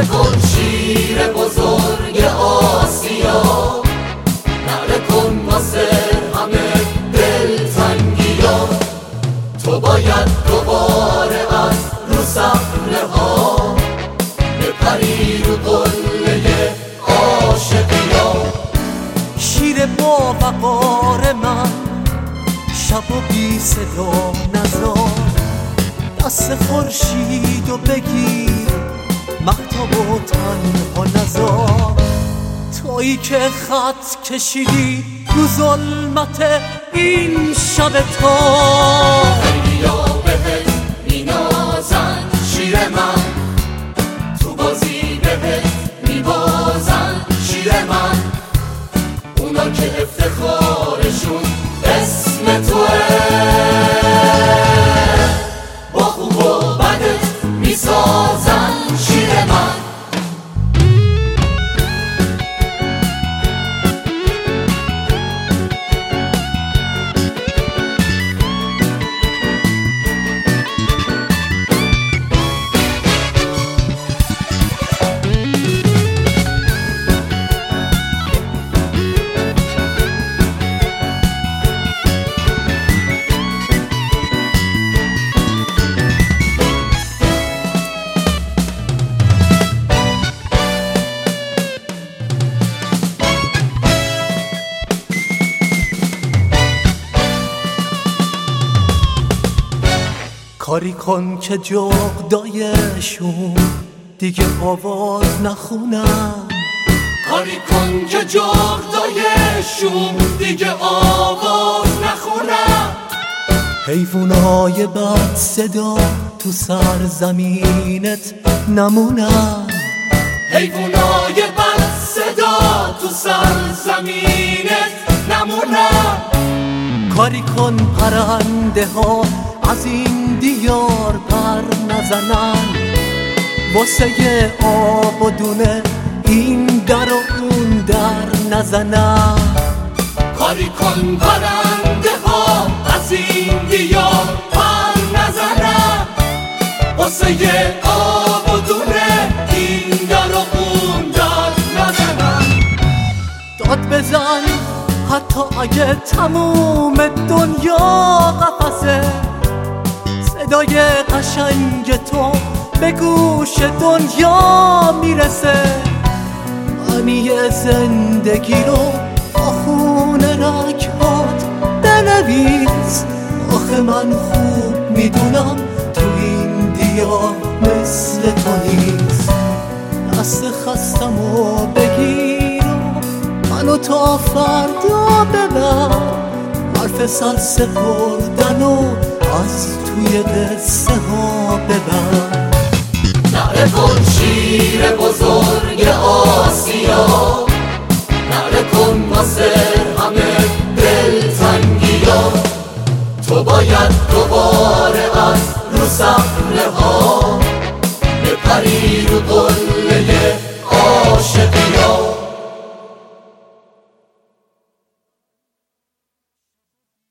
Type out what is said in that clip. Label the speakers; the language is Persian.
Speaker 1: نعره کن شیر بزرگ آسیا، نعره کن واسه همه دلتنگیا. تو باید دوباره از رو صحنه ها بپری رو قله عاشقیا.
Speaker 2: شیر با وقار من شب و بی صدا نزار، دست خورشید و بگیر مهتاب و تنها نزار. تویی که خط کشیدی رو ظلمت این شب تار.
Speaker 1: خیلیا بهت مینازن شیر من، تو بازی بهت میبازن شیر من. اونا که افتخارشون اسم توه، با خوب و بدت میسازن شیر من.
Speaker 2: کاری کن که جغدایشون دیگه آواز نخونن.
Speaker 1: کاری کن که جغدایشون دیگه آواز نخونن.
Speaker 2: حیوانای بد صدا تو سرزمینت نمونن.
Speaker 1: حیوانای بد صدا تو سرزمینت نمونن.
Speaker 2: کاری کن پرنده ها از این دیار پر نزنن. واسه آب و دونه این در و اون در نزنن.
Speaker 1: کاری کن پرنده ها از این دیار پر نزنن. واسه آب و دونه این در و اون در نزنن.
Speaker 2: داد بزن حتی اگه تموم دنیا قفسه، صدای قشنگ تو به گوش دنیا میرسه. معنی زندگی رو با خون رگ‌هات بنویس. آخه من خوب میدونم تو این دیار مثل تو نیست. دست خستم و بگیر و منو تا فردا ببر. حرف سر سپردن و از توی قصه ها ببر.
Speaker 1: نعره کن شیر بزرگ آسیا، نعره کن واسه همه دلتنگیا. تو باید دوباره از رو صحنه